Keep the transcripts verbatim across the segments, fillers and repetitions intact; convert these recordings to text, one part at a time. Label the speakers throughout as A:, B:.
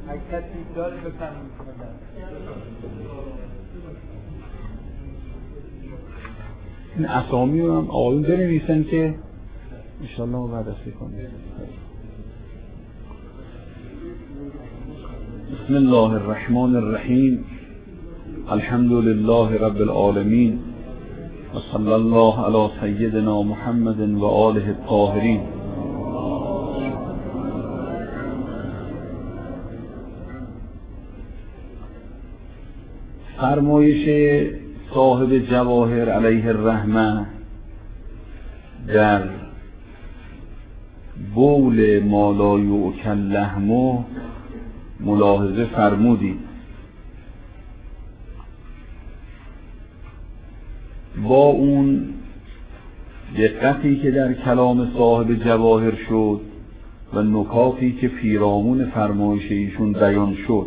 A: اگه کسی داره بفرمایید.
B: این اسامی رو هم آقایون بنویسن که انشاءالله ما بررسی کنیم. بسم الله الرحمن الرحیم. الحمد لله رب العالمین و صلی الله علی سیدنا محمد و آله الطاهرین. فرمایش صاحب جواهر علیه الرحمه در بول ما لا یؤکل لحمه ملاحظه فرمودید. با اون دقتی که در کلام صاحب جواهر شد و نکاتی که پیرامون فرمایش ایشون بیان شد،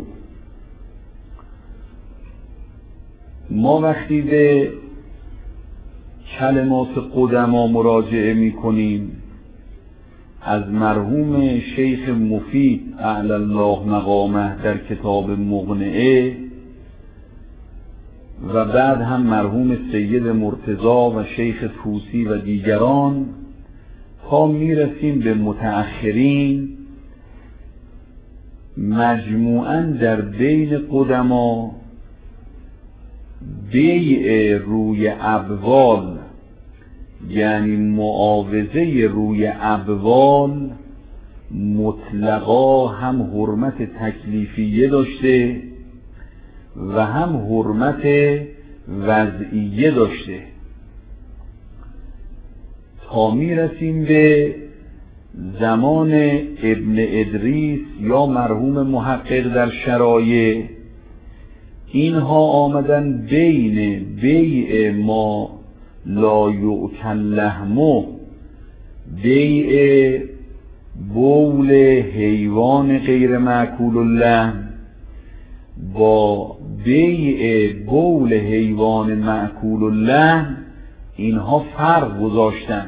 B: ما وقتی به کلمات قدما مراجعه می کنیم از مرحوم شیخ مفید اعلی الله مقامه در کتاب مقنعه و بعد هم مرحوم سید مرتضی و شیخ طوسی و دیگران تا می رسیم به متأخرین، مجموعاً در بین قدما بیع روی ابوال یعنی معاوضه روی ابوال مطلقا هم حرمت تکلیفیه داشته و هم حرمت وضعیه داشته تا میرسیم به زمان ابن ادریس یا مرحوم محقق در شرایع. اینها آمدن بین بیع ما لا یؤکل لحمه، بیع بول حیوان غیر مأکول اللحم با بیع بول حیوان مأکول اللحم، اینها فرق گذاشتن.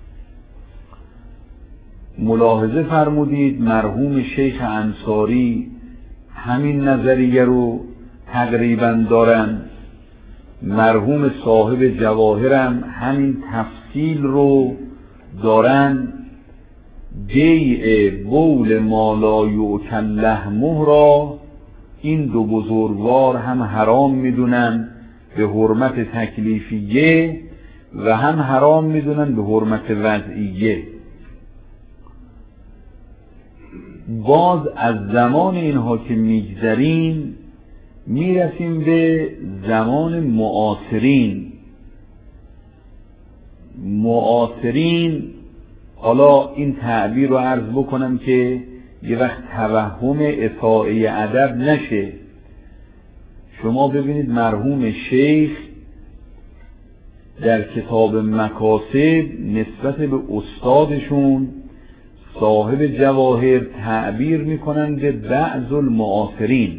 B: ملاحظه فرمودید مرحوم شیخ انصاری همین نظریه رو تقریبا دارن، مرحوم صاحب جواهرم همین تفصیل رو دارن. بیع بول ما لا یؤکل لحمه را این دو بزرگوار هم حرام میدونن به حرمت تکلیفیه و هم حرام میدونن به حرمت وضعیه. باز از زمان اینها که میگذریم میرسیم به زمان معاصرین. معاصرین، حالا این تعبیر رو عرض بکنم که یه وقت توهم اطاعه ادب نشه. شما ببینید مرحوم شیخ در کتاب مکاسب نسبت به استادشون صاحب جواهر تعبیر میکنن به بعض المعاصرین.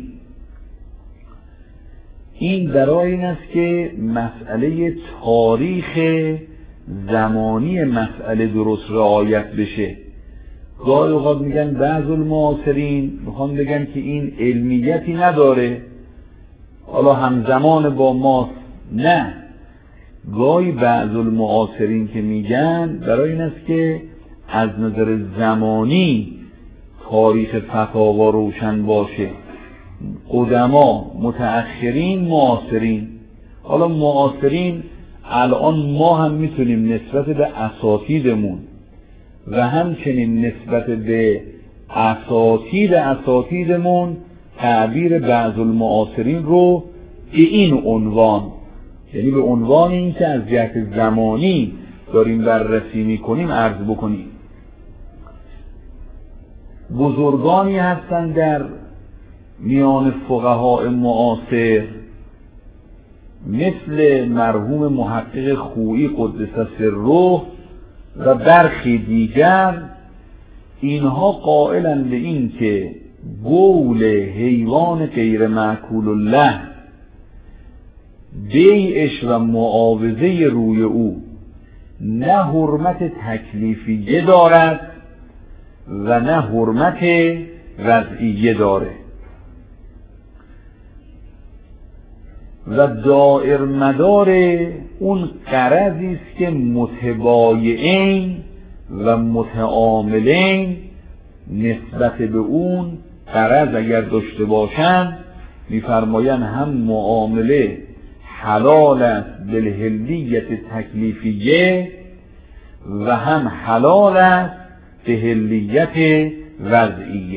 B: این برای این است که مسئله تاریخ زمانی مسئله درست رعایت بشه. گاهی اوقات میگن بعض المعاصرین، میخوان بگن که این علمیتی نداره، حالا همزمان با ماست. نه، گاهی بعض المعاصرین که میگن برای این است که از نظر زمانی تاریخ فتاوا روشن باشه. قدما، متأخرین، معاصرین. حالا معاصرین الان ما هم میتونیم نسبت به اساتیدمون و همچنین نسبت به اساتید اساتیدمون تعبیر بعض المعاصرین رو به این عنوان، یعنی به عنوان این که از جهت زمانی داریم بررسی میکنیم عرض بکنیم. بزرگانی هستن در میان فقهای معاصر مثل مرحوم محقق خویی قدس سره و برخی دیگر، اینها قائلن به این که بول حیوان غیر مأکول اللحم بیعش و معاوضه روی او نه حرمت تکلیفیه دارد و نه حرمت وضعیه داره. و دائر مدار اون غرضی است که متبایعین و متعاملین نسبت به اون غرض اگر داشته باشند می‌فرمایند هم معامله حلال است بالحلیت تکلیفیه و هم حلال است به حلیت وضعیه.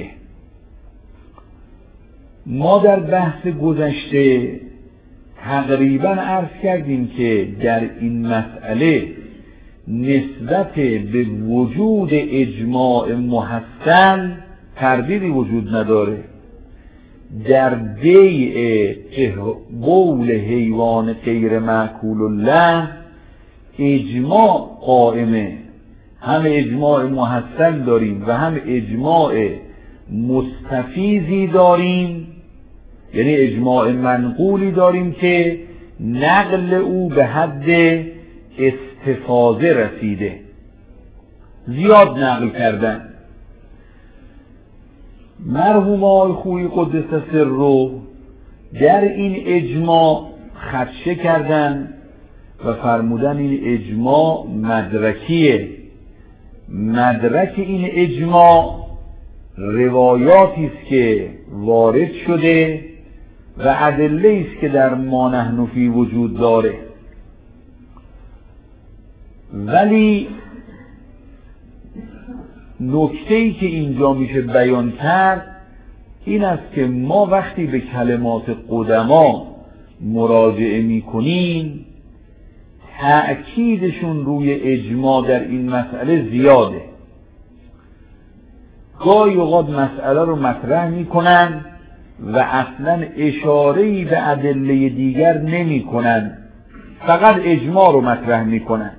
B: ما در بحث گذشته تقریبا عرض کردیم که در این مسئله نسبت به وجود اجماع محصل تردیدی وجود نداره. در بیع بول حیوان غیر مأکول الله اجماع قائمه، هم اجماع محصل داریم و هم اجماع مستفیضی داریم، یعنی اجماع منقولی داریم که نقل او به حد استفاضه رسیده، زیاد نقل کردن. مرحوم آقای خویی قدس سره در این اجماع خدشه کردن و فرمودن این اجماع مدرکیه. مدرک این اجماع روایاتی است که وارد شده و ادله است که در ما نحن فی وجود داره. ولی نکته‌ای که اینجا میشه بیان کرد این است که ما وقتی به کلمات قدما مراجعه میکنیم تأکیدشون روی اجماع در این مسئله زیاده. گاهی اوقات مسئله رو مطرح میکنن و اصلا اشاره‌ای به ادله دیگر نمیکنن، فقط اجماع رو مطرح میکنن.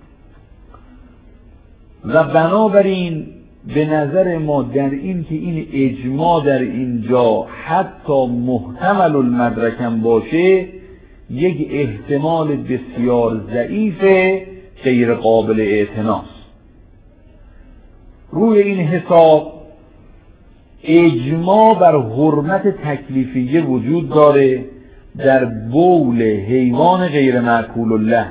B: و بنابراین به نظر ما در این که این اجماع در اینجا حتی محتمل المدرکم باشه یک احتمال بسیار ضعیف غیر قابل اعتناست. روی این حساب اجماع بر حرمت تکلیفیه وجود داره در بول حیوان غیر مأکول الله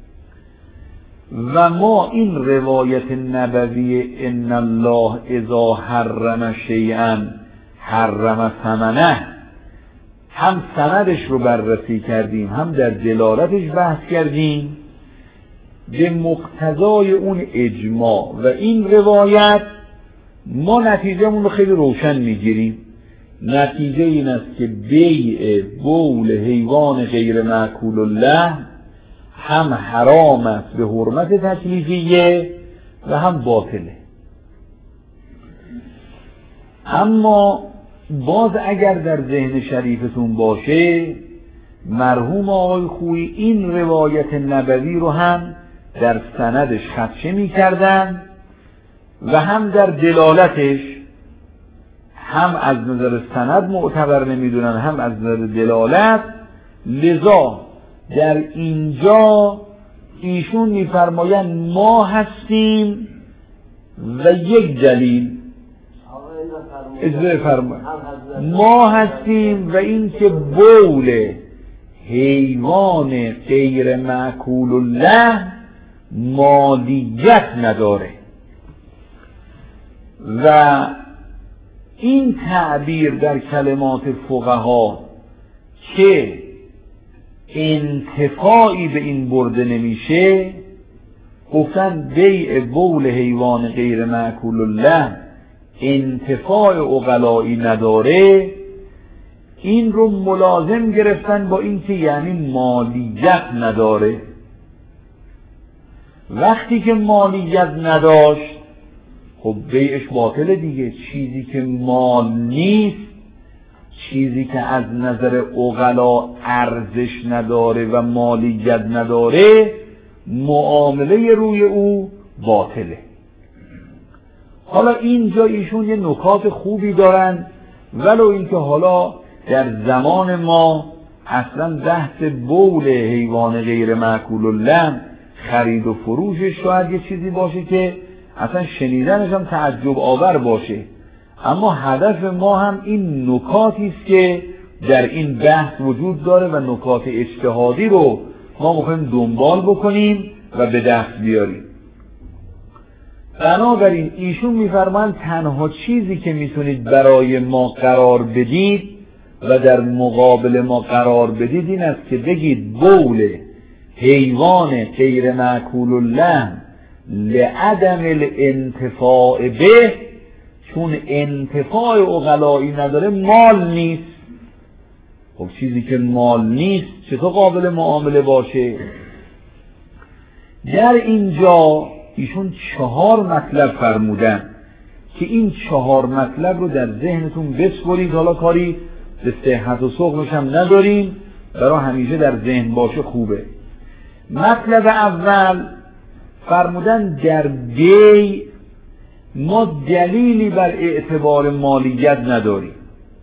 B: و ما این روایت نبوی ان الله اذا حرم شیئا حرم ثمنه هم سندش رو بررسی کردیم هم در دلالتش بحث کردیم. به مقتضای اون اجماع و این روایت ما نتیجه‌مون رو خیلی روشن میگیریم. نتیجه این است که بیع بول حیوان غیر مأکول الله هم حرام است به حرمت تکلیفیه و هم باطله. اما باز اگر در ذهن شریفتون باشه مرحوم آقای خویی این روایت نبوی رو هم در سندش خدشه می کردن و هم در دلالتش هم از نظر سند معتبر نمی دونن هم از نظر دلالت. لذا در اینجا ایشون میفرمایند ما هستیم و یک دلیل اجازه فرمایید ما هستیم و این که بول حیوان غیر مأکول الله مالیت نداره و این تعبیر در کلمات فقها که انتفاعی به این برده نمیشه، گفتن بیع بول حیوان غیر مأکول الله انتفاع عقلایی نداره، این رو ملازم گرفتن با اینکه یعنی مالیت نداره. وقتی که مالیت نداشت خب بیعش باطله دیگه. چیزی که مال نیست، چیزی که از نظر عقلا ارزش نداره و مالیت نداره، معامله روی او باطله. حالا اینجا ایشون یه نکات خوبی دارن، ولو اینکه حالا در زمان ما اصلا بحث بول حیوان غیر مأکول الله خرید و فروشش شاید یه چیزی باشه که اصلا شنیدنش هم تعجب آور باشه، اما هدف ما هم این نکاتی است که در این بحث وجود داره و نکات اجتهادی رو ما میخوایم دنبال بکنیم و به دست بیاریم. بنابراین ایشون میفرمایند تنها چیزی که میتونید برای ما قرار بدید و در مقابل ما قرار بدید این است که بگید بول حیوان غیر مأکول اللحم لعدم الانتفاع به، چون انتفاع عقلایی نداره مال نیست. خب چیزی که مال نیست چطور قابل معامله باشه؟ در اینجا ایشون چهار مطلب فرمودن که این چهار مطلب رو در ذهنتون بسپرید. حالا کاری به صحت و سقمش هم نداریم، برای همیشه در ذهن باشه خوبه. مطلب اول فرمودن در بی ما دلیلی بر اعتبار مالیت نداریم،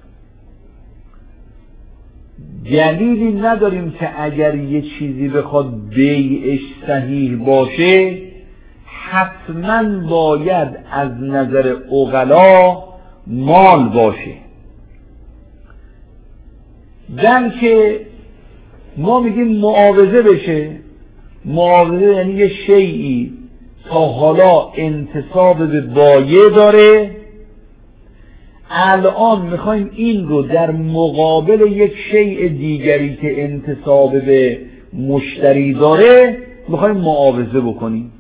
B: دلیلی نداریم که اگر یه چیزی بخواد بیعش صحیح باشه حتما باید از نظر عقلا مال باشه. بلکه ما میگیم معاوضه بشه. معاوضه یعنی یه شیئی تا حالا انتصاب به بایع داره، الان میخوایم این رو در مقابل یک شیء دیگری که انتصاب به مشتری داره میخوایم معاوضه بکنیم.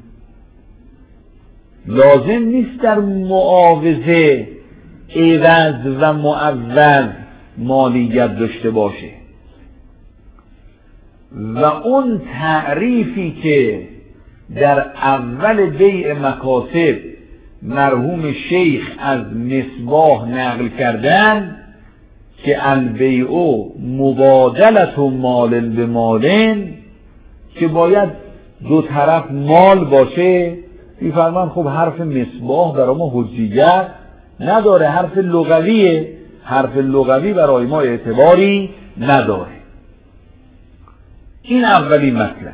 B: لازم نیست در معاوضه عوض و معوض مالیت داشته باشه و اون تعریفی که در اول بیع مکاسب مرحوم شیخ از مصباح نقل کردن که البیع مبادلت و مال به مالن، که باید دو طرف مال باشه، میفرمان خب حرف مصباح برای ما حجیت نداره، حرف لغویه، حرف لغوی برای ما اعتباری نداره. این اولی مطلب.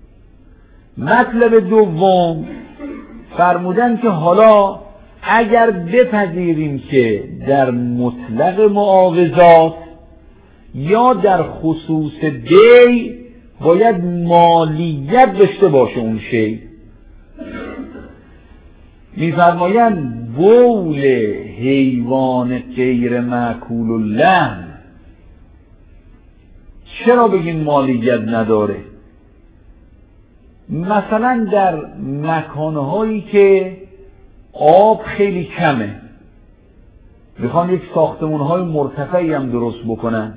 B: مطلب دوم فرمودن که حالا اگر بپذیریم که در مطلق معاوضات یا در خصوص بیع باید مالیت داشته باشه اون شی، میفرمایند بول حیوان غیر مأکول اللحم چرا بگین مالیت نداره؟ مثلا در مکانهایی که آب خیلی کمه، میخوان یک ساختمانهای مرتفعی هم درست بکنن،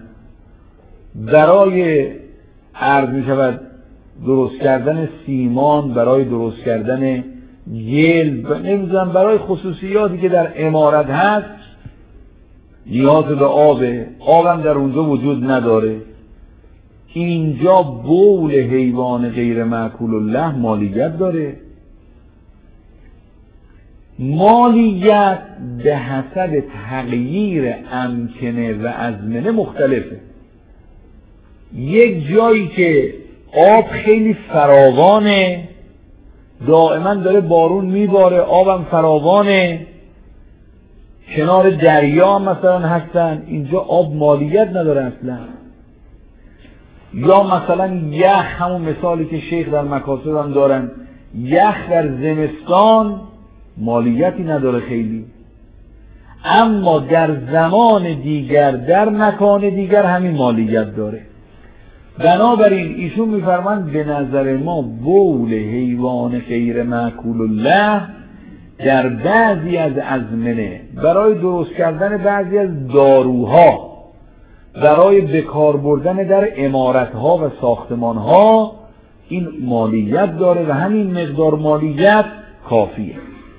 B: برای عرض میشود درست کردن سیمان، برای درست کردن گل، نمیدونم برای خصوصیاتی که در عمارت هست نیاز به آبه، آبم در اونجا وجود نداره. اینجا بول حیوان غیر مأکول اللحم مالیت داره. مالیت به حسب تغییر امکنه و ازمنه مختلفه. یک جایی که آب خیلی فراوانه، دائما داره بارون میباره، آبم فراوانه، کنار دریا مثلا هستن، اینجا آب مالیت نداره اصلا. یا مثلا یخ، همون مثالی که شیخ در مکاسب هم دارن، یخ در زمستان مالیتی نداره خیلی، اما در زمان دیگر در مکان دیگر همین مالیت داره. بنابراین ایشون میفرمایند به نظر ما بول حیوان غیر مأکول اللحم در بعضی از ازمنه برای درست کردن بعضی از داروها، برای بکار بردن در عمارتها و ساختمانها این مالیت داره و همین مقدار مالیت کافیه.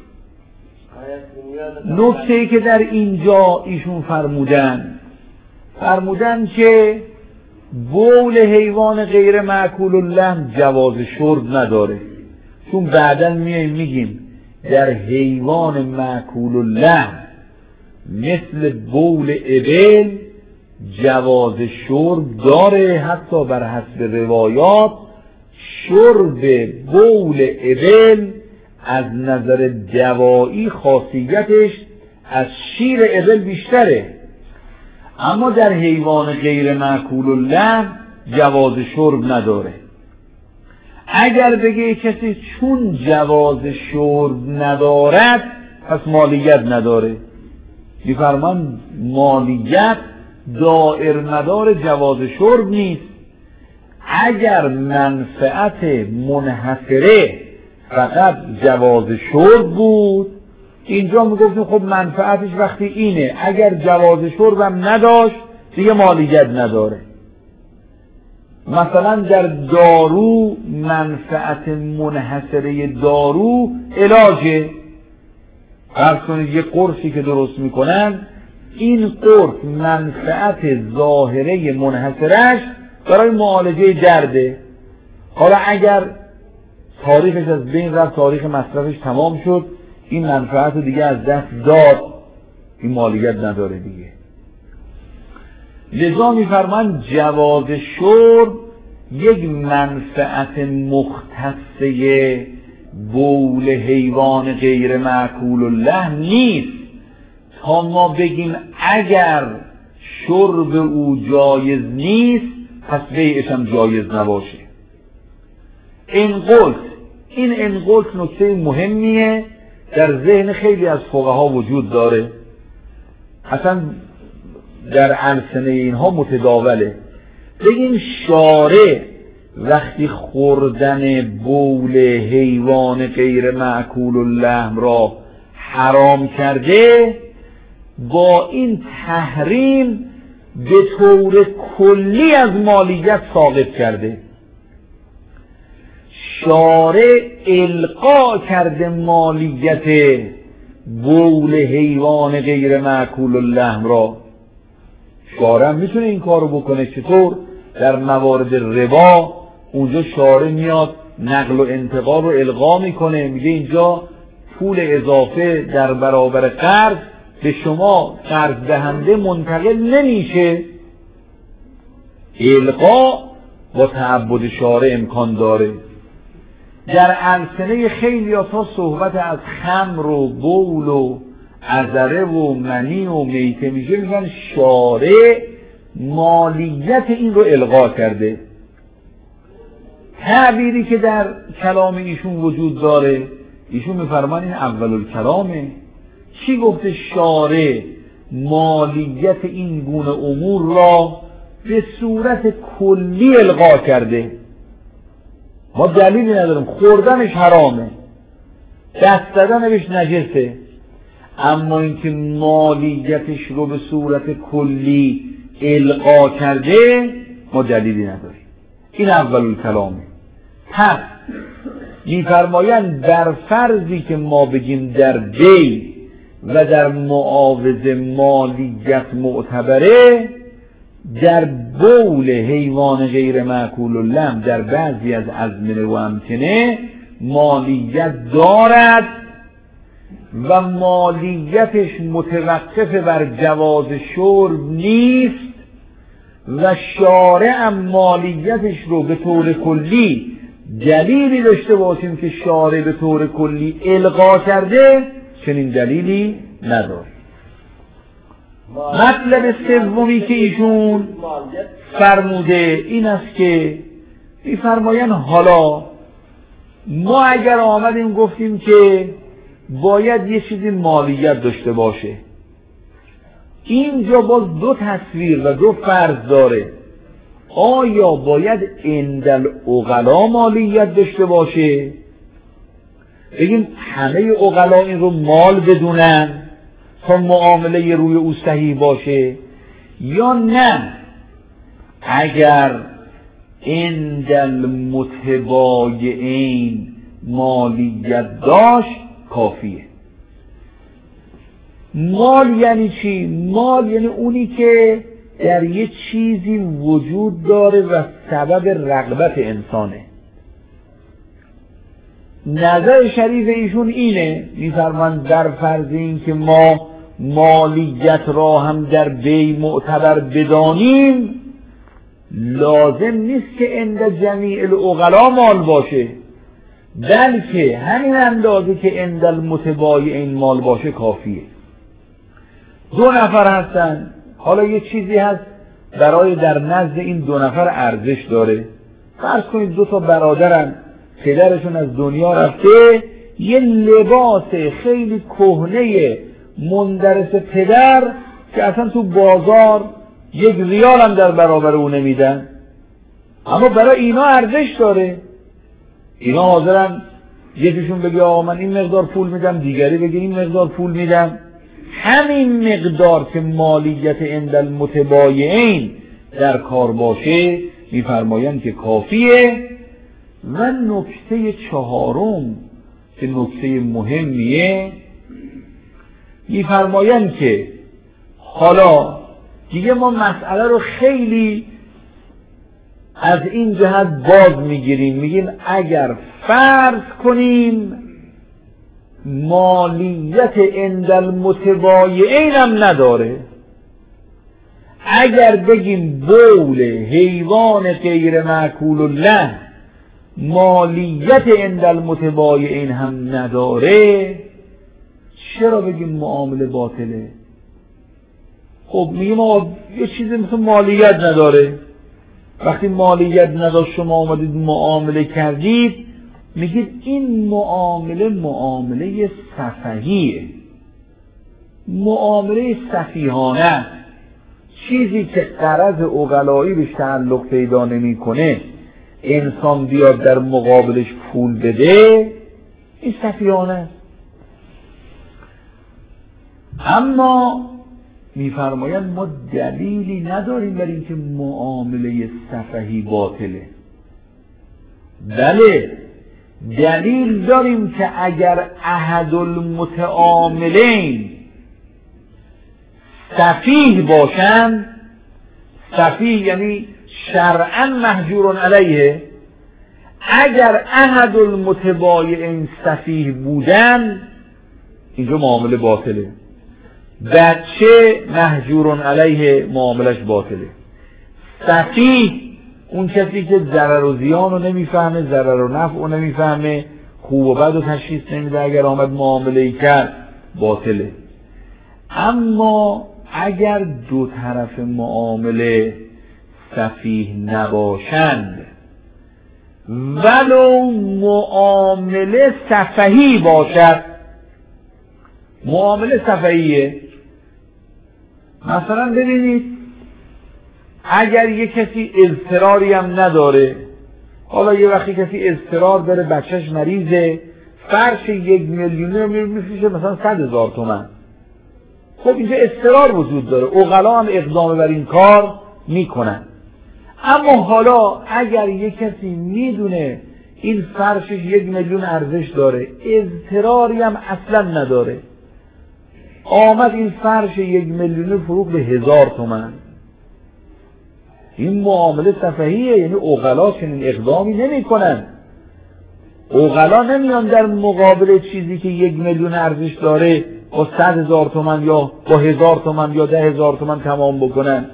B: نکته‌ای که در اینجا ایشون فرمودن فرمودن که بول حیوان غیر مأکول اللحم جواز شرب نداره، چون بعداً میایم میگیم در حیوان مأکول اللحم مثل بول ابل جواز شرب داره. حتی بر حسب روایات شرب بول ابل از نظر دوایی خاصیتش از شیر ابل بیشتره، اما در حیوان غیر مأکول اللحم جواز شرب نداره. اگر بگه کسی چون جواز شرب ندارد پس مالیت نداره، میفرمان مالیت دائر مدار جواز شرب نیست. اگر منفعت منحصره فقط جواز شرب بود، اینجا میگفتیم خب منفعتش وقتی اینه، اگر جواز شرب هم نداشت دیگه مالیت نداره. مثلا در دارو منفعت منحصره دارو علاجه. فرض کنید یه قرصی که درست میکنن، این قرص منفعت ظاهره منحصرش برای معالجه درده. حالا اگر تاریخش از بین رفت، تاریخ مصرفش تمام شد، این منفعت دیگه از دست داد، این مالیت نداره دیگه. لذا میفرمان جواز شرب یک منفعت مختصه بول حیوان غیر مأکول اللحم نیست تا ما بگیم اگر شرب او جایز نیست پس بیعش هم جایز نباشه. این قلت این این قلت نکته مهمیه، در ذهن خیلی از فقها وجود داره، اصلا در السنه اینها متداوله. بگیم شارع وقتی خوردن بول حیوان غیر مأکول اللحم را حرام کرده، با این تحریم به طور کلی از مالیت ساقط کرده. شارع القا کرده مالیت بول حیوان غیر مأکول اللحم را. شارع میتونه این کارو بکنه. چطور؟ در موارد ربا اونجا شارع میاد نقل و انتقال رو القا میکنه، میگه اینجا پول اضافه در برابر قرض به شما قرض دهنده منتقل نمیشه. القا با تعبد شارع امکان داره. در السنه خیلی ها صحبت از خمر و بول و عذره و منی و میته میشه، میگن شارع مالیت این رو الغا کرده. تعبیری که در کلام ایشون وجود داره، ایشون میفرمان این اول الکلامه. چی گفته؟ شارع مالیت این گونه امور را به صورت کلی الغا کرده. ما دلیلی نداریم، خوردنش حرامه، دست دادنش نجسه، اما اینکه مالیتش رو به صورت کلی القا کرده ما دلیلی نداریم. این اول کلامه. پس میفرمایند در فرضی که ما بگیم در بی و در معاوضه مالیت معتبره، در بول حیوان غیر مأکول اللحم در بعضی از ازمنه و امکنه مالیت دارد و مالیتش متوقف بر جواز شرب نیست و شارع هم مالیتش رو به طور کلی دلیلی داشته باشیم که شارع به طور کلی الغا کرده، چنین دلیلی نداره. مطلب سومی که ایشون فرموده این است که میفرمایند حالا ما اگر آمدیم گفتیم که باید یه چیزی مالیت داشته باشه، اینجا باز دو تصویر و دو فرض داره. آیا باید عند العقلا مالیت داشته باشه، بگیم همه عقلا این رو مال بدونن تا معامله روی او صحیح باشه، یا نه اگر عند المتبایعین مالیت داشت کافیه؟ مال یعنی چی؟ مال یعنی اونی که در یه چیزی وجود داره و سبب رغبت انسانه. نظر شریف ایشون اینه، میفرمایند در فرض این که ما مالیت را هم در بی معتبر بدانیم، لازم نیست که عند جمیع العقلا مال باشه، بلکه همین اندازه که عند المتبایعین مال باشه کافیه. دو نفر هستن، حالا یه چیزی هست برای در نزد این دو نفر ارزش داره. فرض کنید دو تا برادرن، پدرشون از دنیا رفته، یه لباس خیلی کهنه مندرس پدر که اصلا تو بازار یک ریال هم در برابر اون نمیدن، اما برای اینا ارزش داره. اینا حاضرن یکیشون بگه آقا من این مقدار پول میدم، دیگری بگه این مقدار پول میدم. همین مقدار که مالیت عند المتبایعین در کار باشه میفرمایند که کافیه. و نکته چهارم که نکته مهمیه، میفرمایند که حالا دیگه ما مسئله رو خیلی از این جهت باز میگیریم، میگیم اگر فرض کنیم مالیت عند المتبایعین هم نداره، اگر بگیم بول حیوان غیر مأکول اللحم مالیت عند المتبایعین هم نداره، چرا بگیم معامله باطله؟ خب میگیم آقا یه چیزی مثل مالیت نداره، وقتی مالیت نداشت شما آمدید معامله کردید، میگید این معامله معامله سفهیه، معامله سفیهانه، چیزی که غرض عقلایی بهش تعلق پیدا نمیکنه انسان بیاد در مقابلش پول بده، این سفیهانه است. اما میفرمایند ما دلیلی نداریم برای اینکه معامله سفهی باطله. بله دلیل داریم که اگر احد المتعاملین سفیه باشن، سفیه یعنی شرعا محجور علیه، اگر احد المتبایعین سفیه بودن اینجا معامله باطله. بچه محجور علیه معاملش باطله. سفیه اون کسی که ضرر و زیان رو نمیفهمه، ضرر و نفع رو نمیفهمه، خوب و بد رو تشخیص نمیده، اگر آمد معامله کرد باطله. اما اگر دو طرف معامله سفیه نباشند، ولو معامله سفهی باشد، معامله سفهیه، مثلا ببینید اگر یک کسی اضطراری هم نداره، حالا یه وقتی کسی اضطرار داره، بچهش مریضه، فرش یک میلیونه میفروشه مثلا صد هزار تومن، خب اینجا اضطرار وجود داره، عقلا هم اقدام بر این کار میکنن. اما حالا اگر یک کسی میدونه این فرشش یک میلیون ارزش داره، اضطراری هم اصلا نداره، آمد این فرش یک میلیون فروخت به هزار تومن، این معامله سفهیه، یعنی عقلا چنین اقدامی نمی کنن. عقلا نمیان در مقابل چیزی که یک میلیون ارزش داره با صد هزار تومن یا با هزار تومن یا ده هزار تومن تمام بکنن.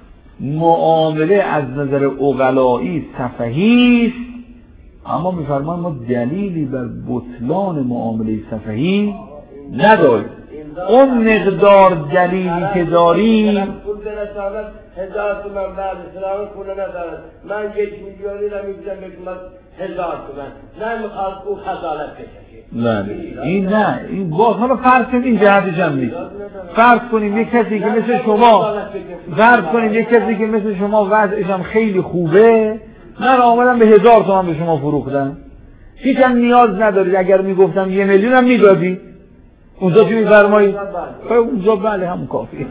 B: معامله از نظر عقلایی سفهی است، اما میفرمان ما دلیلی بر بطلان معامله سفهی نداریم. اون مقدار دلیلی که داریم
C: پول برساند هزار تومن بعد سلام پول ندارد، من یک میلیونی را میگذارم بکنم هزار تومن، نه میخواد او خزالت بکشه.
B: نه این نه این باز حالا فرض کنیم این جهتش هم نیست. فرض کنیم یک کسی که مثل شما فرض کنیم یک کسی که مثل شما وضعش هم خیلی خوبه، من آمدم به هزار تومن به شما فروختم، هیچ هم نیاز ندارید، اگر میگفتم یه میلیون هم میدادی، اونجا چی میفرمایید؟ اونجا بله همون کافیه.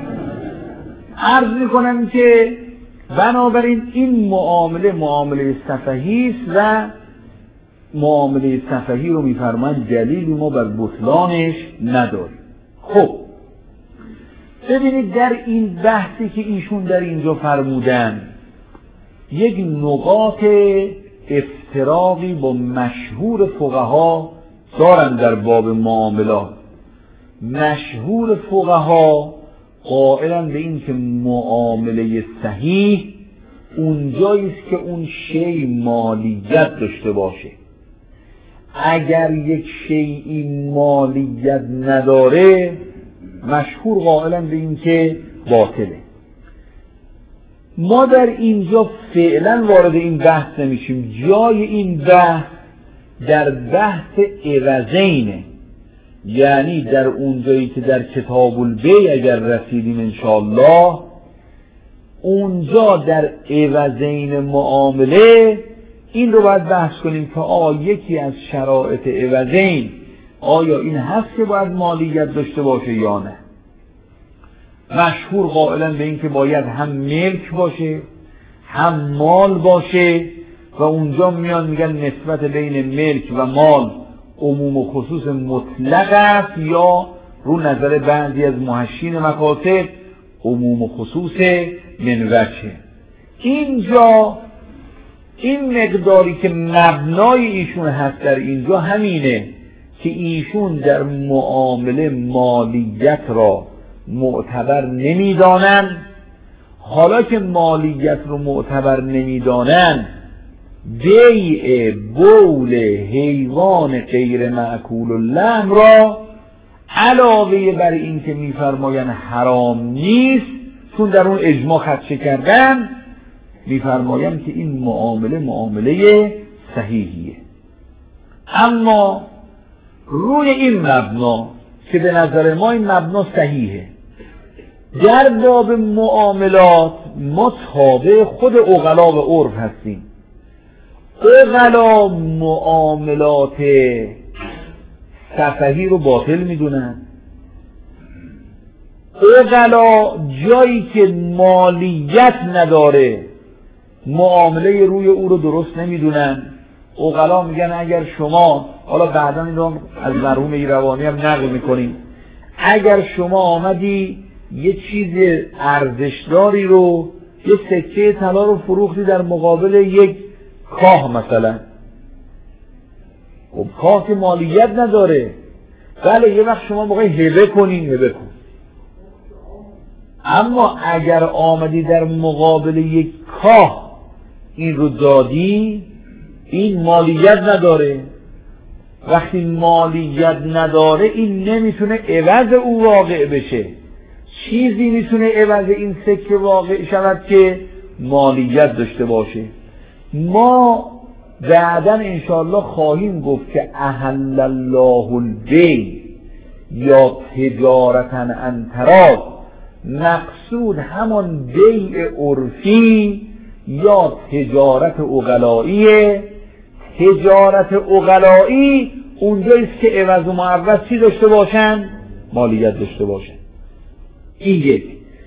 B: عرض میکنم که بنابراین این معامله معامله سفهی است و معامله سفهی رو میفرمایند دلیلی ما بر بطلانش نداریم. خب ببینید در این بحثی که ایشون در اینجا فرمودن یک نقاط افتراقی با مشهور فقها دارن در باب معاملات. مشهور فقها قائلن به این که معامله صحیح اونجایی است که اون شی مالیت داشته باشه. اگر یک شیئی مالیت نداره، مشهور قائلن به این که باطله. ما در اینجا فعلا وارد این بحث نمیشیم. جای این بحث در بحث عوضینه، یعنی در اونجایی که در کتاب البیع اگر رسیدیم انشاءالله، اونجا در عوضین معامله این رو باید بحث کنیم که آیا یکی از شرایط عوضین آیا این هست که باید مالیت داشته باشه یا نه. مشهور قائلا به این که باید هم ملک باشه هم مال باشه و اونجا میان میگن نسبت بین ملک و مال عموم و خصوص مطلق است، یا رو نظر بعضی از محشین مکاتب عموم و خصوص منوچه. اینجا این مقداری که مبنای ایشون هست در اینجا همینه که ایشون در معامله مالیت را معتبر نمیدانن. حالا که مالیت رو معتبر نمیدانن، بیع بول حیوان غیر مأکول اللحم را علاوه بر این که میفرمایند حرام نیست، چون در اون اجماع خدشه کردن، میفرمایند که این معامله معامله صحیحیه. اما روی این مبنا که به نظر ما این مبنا صحیحه، در باب معاملات ما تابع خود عقلا و عرف هستیم. عقلا معاملات سفهی رو باطل میدونن. عقلا جایی که مالیت نداره معامله روی او رو درست نمیدونن. عقلا میگن اگر شما، حالا بعدا این رو از مرحوم ایروانی هم نقل میکنیم، اگر شما آمدی یه چیز ارزشداری رو، یه سکه طلا رو فروختی در مقابل یک کاه مثلا، خب کاه که مالیت نداره، بله یه وقت شما موقع هبه کنین هبه کن، اما اگر آمدی در مقابل یک کاه این رو دادی، این مالیت نداره. وقتی مالیت نداره این نمیتونه عوض او واقع بشه. چیزی میتونه عوض این سکه واقع شود که مالیت داشته باشه. ما بعداً انشاءالله خواهیم گفت که احل الله البیع یا تجارتاً عن تراض، مقصود همان بیع عرفی یا تجارت عقلائیه. تجارت عقلائی اونجاییست که عوض و معوض چی داشته باشن؟ مالیت داشته باشن. این یک.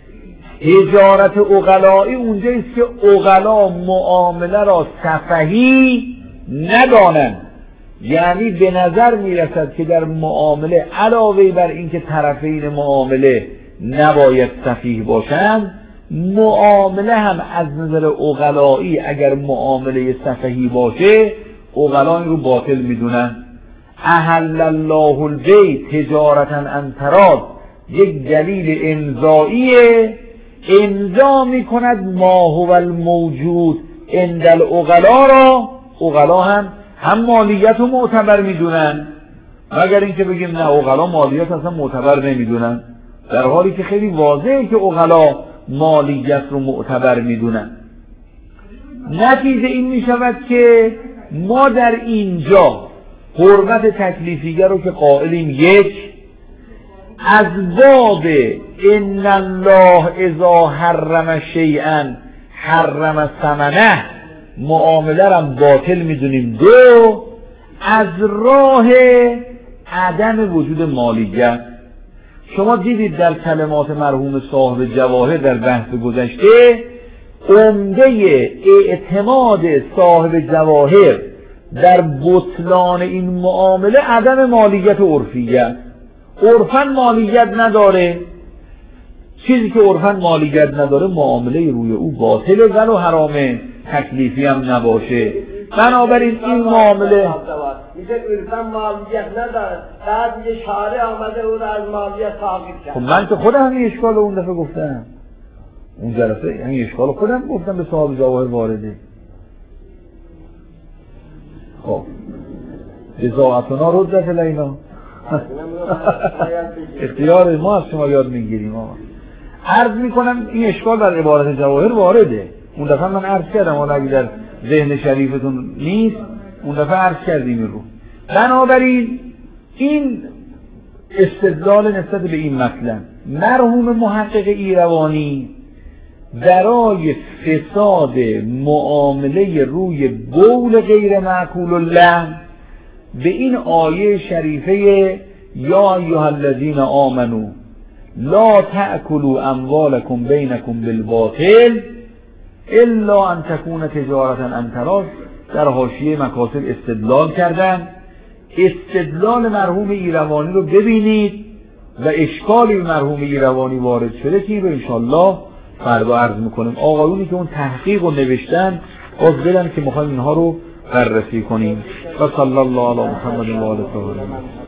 B: تجارت عقلائی اونجاییست که عقلا معامله را سفهی ندانن، یعنی به نظر میرسد که در معامله علاوه بر اینکه طرفین معامله نباید سفیه باشند، معامله هم از نظر عقلائی اگر معامله سفهی باشه عقلا این رو باطل میدونن. احل الله البیع تجارتا عن تراض یک دلیل امضاییه، امضا میکند ما هو الموجود عند العقلا را. عقلا هم هم مالیت رو معتبر میدونن، مگر اینکه بگیم نه عقلا مالیت اصلا معتبر نمیدونن، در حالی که خیلی واضحه که عقلا مالیت رو معتبر میدونن. نتیجه این میشود که ما در اینجا حرمت تکلیفیگر رو که قائلیم، یک، از باب ان الله اذا حرم شیئا حرم ثمنه معامله را باطل میدونیم. دو، از راه عدم وجود مالیت. شما دیدید در کلمات مرحوم صاحب جواهر در بحث گذشته، عمده اعتماد صاحب جواهر در بطلان این معامله عدم مالیت عرفیه. عرفاً مالیت نداره، چیزی که عرفاً مالیت نداره معامله روی او باطله ولو حرامه، تکلیفی هم نباشه. بنابراین این معامله
C: میشه عرفاً مالیت نداره، بعد یه شارع آمده او را از مالیت تعقیب کرد.
B: خب من که خودم همین اشکال اون دفعه گفتم، اون جلسه همین اشکال خودم گفتم به صاحب جواهر وارده. خب بضاعتنا ردت الینا، اختیار ما از شما یاد میگیریم. عرض میکنم این اشکال در عبارت جواهر وارده، اون دفعه من عرض کردم، حالا اگه در ذهن شریفتون نیست اون دفعه عرض کردیم این رو. بنابراین این استدلال نسبت به این مطلب، مرحوم محقق ایروانی برای فساد معامله روی بول غیر معقول اللحم به این آیه شریفه یا ایها الذین آمنو لا تأکلوا اموالکم بینکم بالباطل الا ان تکون تجارتا عن تراض در حاشیه مکاسب استدلال کردن. استدلال مرحوم ایروانی رو ببینید و اشکالی مرحوم ایروانی وارد شده که رو انشالله فردا عرض میکنیم. آقایونی که اون تحقیق رو نوشتن باز بدن که میخوایم اینها رو بررسی کنیم. و صلی الله علی محمد و آله الطاهرین.